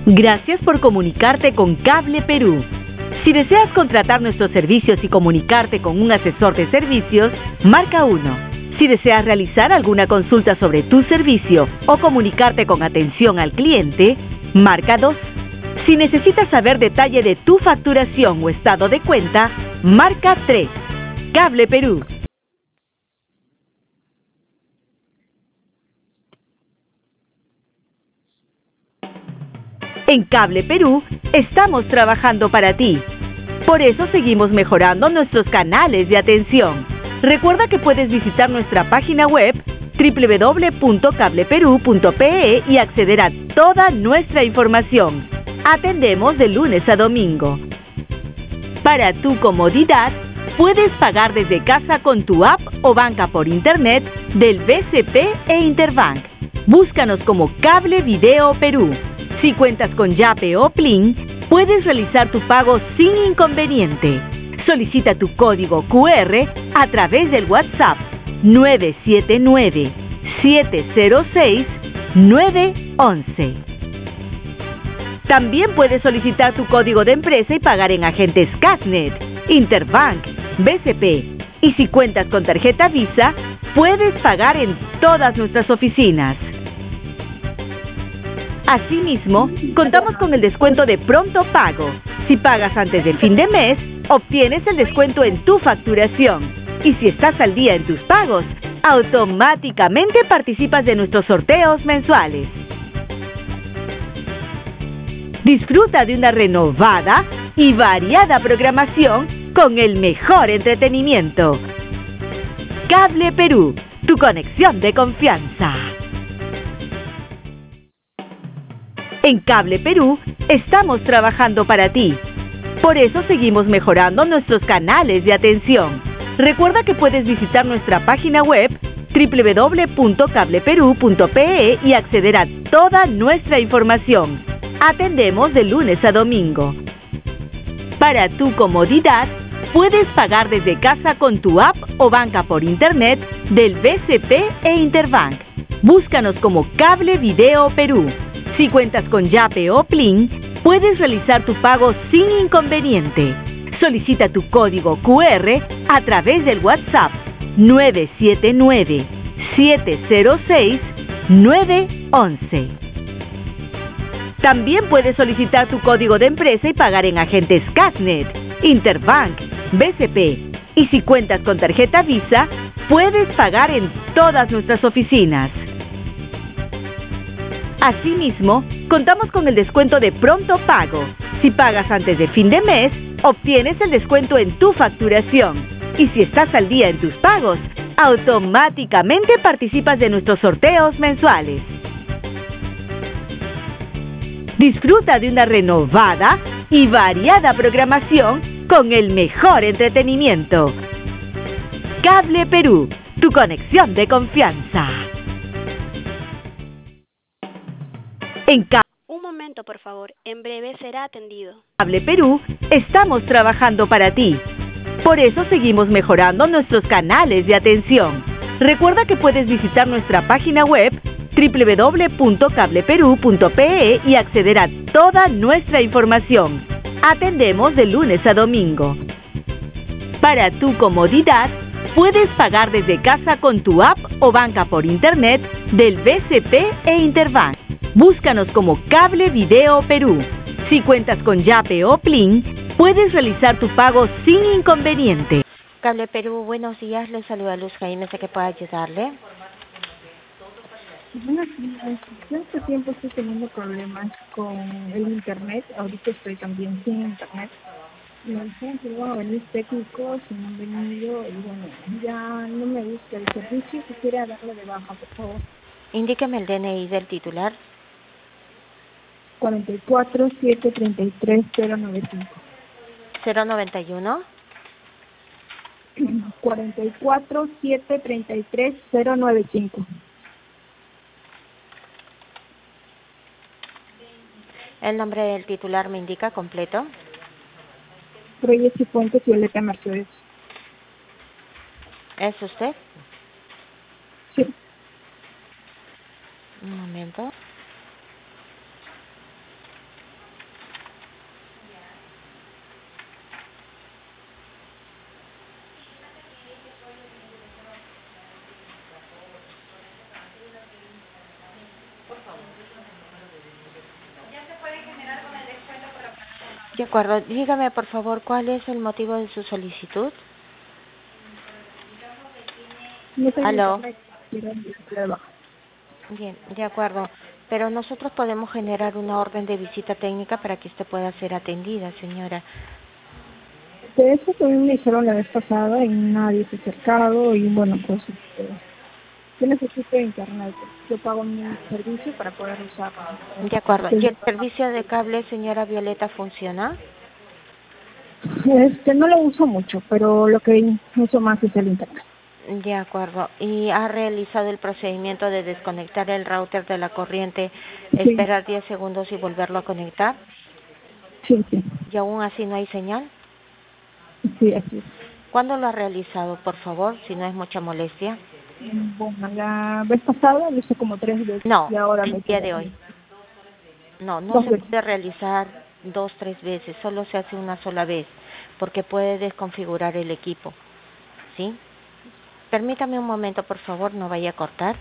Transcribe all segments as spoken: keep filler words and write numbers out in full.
Gracias por comunicarte con Cable Perú. Si deseas contratar nuestros servicios y comunicarte con un asesor de servicios, marca uno. Si deseas realizar alguna consulta sobre tu servicio o comunicarte con atención al cliente, marca dos. Si necesitas saber detalle de tu facturación o estado de cuenta, marca tres. Cable Perú. En Cable Perú estamos trabajando para ti. Por eso seguimos mejorando nuestros canales de atención. Recuerda que puedes visitar nuestra página web doble u doble u doble u punto cable perú punto pe e y acceder a toda nuestra información. Atendemos de lunes a domingo. Para tu comodidad, puedes pagar desde casa con tu app o banca por internet del B C P e Interbank. Búscanos como Cable Video Perú. Si cuentas con Yape o Plin, puedes realizar tu pago sin inconveniente. Solicita tu código cu erre a través del WhatsApp nueve siete nueve, siete cero seis, nueve once. También puedes solicitar tu código de empresa y pagar en agentes Cashnet, Interbank, B C P. Y si cuentas con tarjeta Visa, puedes pagar en todas nuestras oficinas. Asimismo, contamos con el descuento de pronto pago. Si pagas antes del fin de mes, obtienes el descuento en tu facturación. Y si estás al día en tus pagos, automáticamente participas de nuestros sorteos mensuales. Disfruta de una renovada y variada programación con el mejor entretenimiento. Cable Perú, tu conexión de confianza. En Cable Perú estamos trabajando para ti. Por eso seguimos mejorando nuestros canales de atención. Recuerda que puedes visitar nuestra página web doble u doble u doble u punto cable perú punto pe e y acceder a toda nuestra información. Atendemos de lunes a domingo. Para tu comodidad, puedes pagar desde casa con tu app o banca por internet del B C P e Interbank. Búscanos como Cable Video Perú. Si cuentas con Yape o Plin, puedes realizar tu pago sin inconveniente. Solicita tu código cu erre a través del WhatsApp nueve siete nueve, siete cero seis, nueve once. También puedes solicitar tu código de empresa y pagar en agentes Cashnet, Interbank, B C P. Y si cuentas con tarjeta Visa, puedes pagar en todas nuestras oficinas. Asimismo, contamos con el descuento de pronto pago. Si pagas antes de fin de mes, obtienes el descuento en tu facturación. Y si estás al día en tus pagos, automáticamente participas de nuestros sorteos mensuales. Disfruta de una renovada y variada programación con el mejor entretenimiento. Cable Perú, tu conexión de confianza. En Cable Un momento, por favor. En breve será atendido. Cable Perú estamos trabajando para ti. Por eso seguimos mejorando nuestros canales de atención. Recuerda que puedes visitar nuestra página web doble u doble u doble u punto cable perú punto pe e y acceder a toda nuestra información. Atendemos de lunes a domingo. Para tu comodidad, puedes pagar desde casa con tu app o banca por internet del B C P e Interbank. Búscanos como Cable Video Perú. Si cuentas con Yape o Plin, puedes realizar tu pago sin inconveniente. Cable Perú, buenos días. Les saluda Luz Jaime, sé que puedo ayudarle. Buenos días. Yo hace tiempo estoy teniendo problemas con el internet. Ahorita estoy también sin internet. Me dijeron que iban a venir técnicos y no han venido. Y bueno, ya no me gusta el servicio. Quisiera darle de baja, por favor. Indíqueme el D N I del titular. cuarenta y cuatro, siete treinta y tres, cero noventa y cinco. cero noventa y uno. cuarenta y cuatro, siete treinta y tres, cero noventa y cinco. El nombre del titular me indica completo. Reyes y Fuentes Violeta Mercedes. ¿Es usted? Sí. Un momento. De acuerdo. Dígame, por favor, ¿cuál es el motivo de su solicitud? No tengo Aló. internet, quiero la de baja. Bien, de acuerdo. Pero nosotros podemos generar una orden de visita técnica para que usted pueda ser atendida, señora. De eso también me dijeron la vez pasada y nadie se ha acercado y bueno, pues este, yo necesito internet. Yo pago mi servicio para poder usarlo. De acuerdo. ¿Y el Entonces, servicio de cable, señora Violeta, funciona? este, no lo uso mucho, pero lo que uso más es el internet. De acuerdo. ¿Y ha realizado el procedimiento de desconectar el router de la corriente, Sí, esperar diez segundos y volverlo a conectar? sí, sí, ¿Y aún así no hay señal? sí, así es. ¿Cuándo lo ha realizado, por favor, si no es mucha molestia? Bueno, la vez pasada lo hice como tres veces No, y ahora el me día queda de hoy. No, no dos se veces. puede realizar dos, tres veces, solo se hace una sola vez, porque puede desconfigurar el equipo, ¿sí? Permítame un momento, por favor, no vaya a cortar.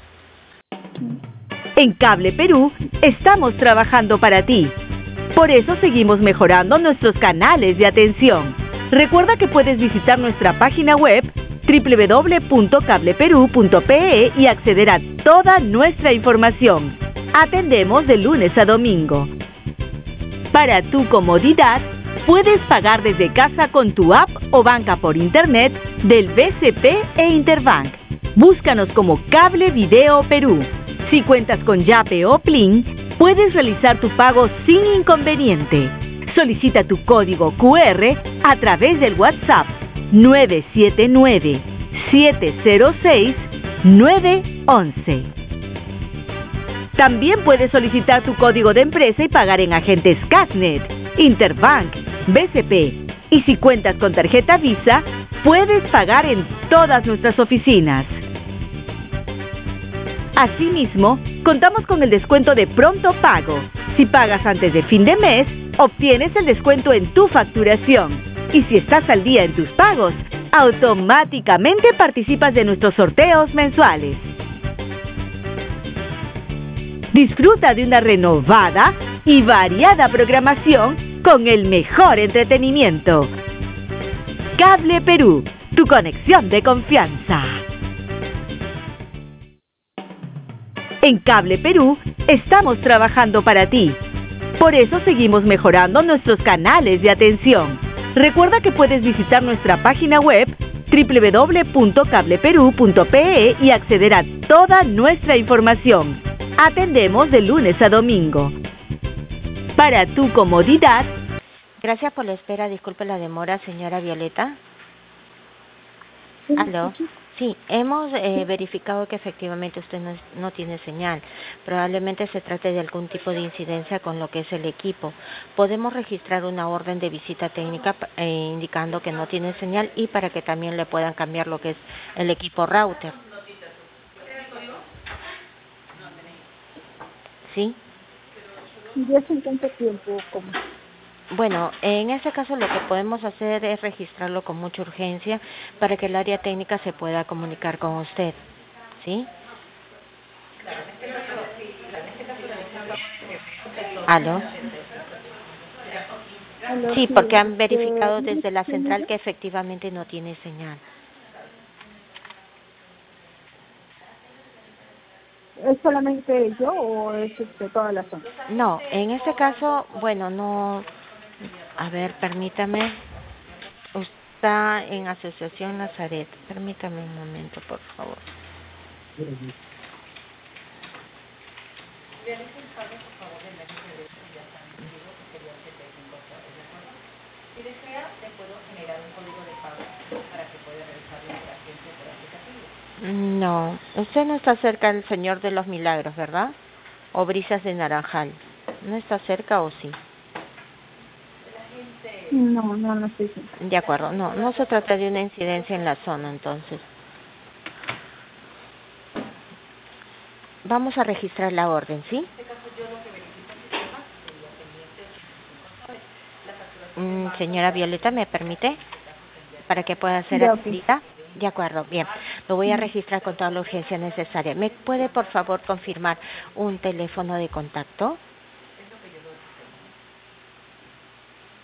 En Cable Perú estamos trabajando para ti. Por eso seguimos mejorando nuestros canales de atención. Recuerda que puedes visitar nuestra página web doble u doble u doble u punto cable perú punto pe e y acceder a toda nuestra información. Atendemos de lunes a domingo. Para tu comodidad, puedes pagar desde casa con tu app o banca por internet del B C P e Interbank. Búscanos como Cable Video Perú. Si cuentas con Yape o Plin, puedes realizar tu pago sin inconveniente. Solicita tu código cu erre a través del WhatsApp nueve siete nueve, siete cero seis, nueve once. También puedes solicitar tu código de empresa y pagar en agentes Casnet, Interbank, B C P. Y si cuentas con tarjeta Visa, puedes pagar en todas nuestras oficinas. Asimismo, contamos con el descuento de pronto pago. Si pagas antes de fin de mes, obtienes el descuento en tu facturación. Y si estás al día en tus pagos, automáticamente participas de nuestros sorteos mensuales. Disfruta de una renovada y variada programación con el mejor entretenimiento. Cable Perú, tu conexión de confianza. En Cable Perú estamos trabajando para ti. Por eso seguimos mejorando nuestros canales de atención. Recuerda que puedes visitar nuestra página web doble u doble u doble u punto cable perú punto pe e y acceder a toda nuestra información. Atendemos de lunes a domingo. Para tu comodidad. Gracias por la espera. Disculpe la demora, señora Violeta. ¿Aló? Sí, hemos eh, verificado que efectivamente usted no, no tiene señal. Probablemente se trate de algún tipo de incidencia con lo que es el equipo. Podemos registrar una orden de visita técnica eh, indicando que no tiene señal y para que también le puedan cambiar lo que es el equipo router. ¿Sí? ¿Y hace en cuánto tiempo? ¿Cómo? Bueno, en ese caso lo que podemos hacer es registrarlo con mucha urgencia para que el área técnica se pueda comunicar con usted, ¿sí? ¿Aló? Aló, Sí, sí, porque han este, verificado desde la ¿sí, central mira? que efectivamente no tiene señal. ¿Es solamente yo o es este, toda la zona? No, en este caso, bueno, no... A ver, permítame. Está en Asociación Nazaret. Permítame un momento, por favor. Si desea, le puedo generar un código de pago para que pueda realizar la transferencia por aplicativo. No, usted no está cerca del Señor de los Milagros, ¿verdad? O Brisas de Naranjal. ¿No está cerca o sí? No, no, no estoy segura. De acuerdo, no, no se trata de una incidencia en la zona, entonces. Vamos a registrar la orden, ¿sí? Mm, señora Violeta, ¿me permite? Para que pueda ser Ya, ok. atendida. De acuerdo, bien. Lo voy a registrar con toda la urgencia necesaria. ¿Me puede, por favor, confirmar un teléfono de contacto?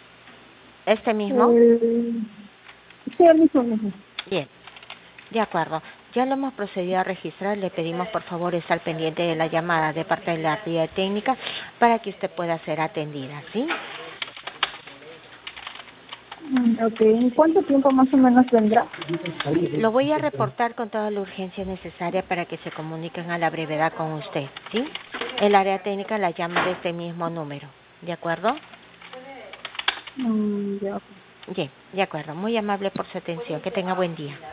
¿Este mismo? El... Sí, el mismo, mismo. Bien, de acuerdo. Ya lo hemos procedido a registrar. Le pedimos por favor estar pendiente de la llamada de parte de la área técnica para que usted pueda ser atendida, ¿sí? Mm, ok, ¿en cuánto tiempo más o menos vendrá? Lo voy a reportar con toda la urgencia necesaria para que se comuniquen a la brevedad con usted, ¿sí? El área técnica la llama de este mismo número, ¿de acuerdo? Mm, ya. Bien, de acuerdo. Muy amable por su atención. Que tenga buen día.